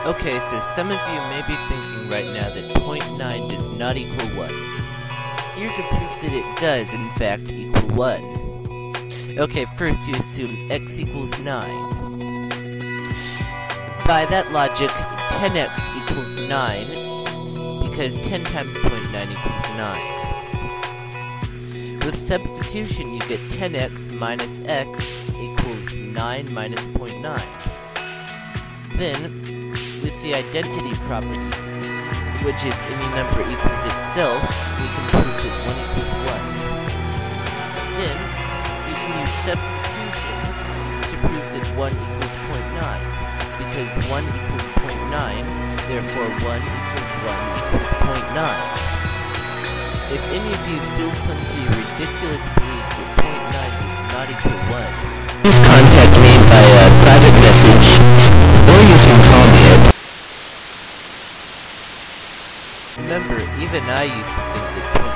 Okay, so some of you may be thinking right now that 0.9 does not equal 1. Here's a proof that it does, in fact, equal 1. Okay, first you assume x equals 9. By that logic, 10x equals 9, because 10 times 0.9 equals 9. With substitution, you get 10x minus x equals 9 minus 0.9. Then, with the identity property, which is any number equals itself, we can prove that 1 equals 1. Then, we can use substitution to prove that 1 equals 0.9, because 1 equals 0.9, therefore 1 equals 1 equals 0.9. If any of you still cling to your ridiculous beliefs that 0.9 does not equal 1, Please contact me by a private message, or you can call me at... remember, even I used to think that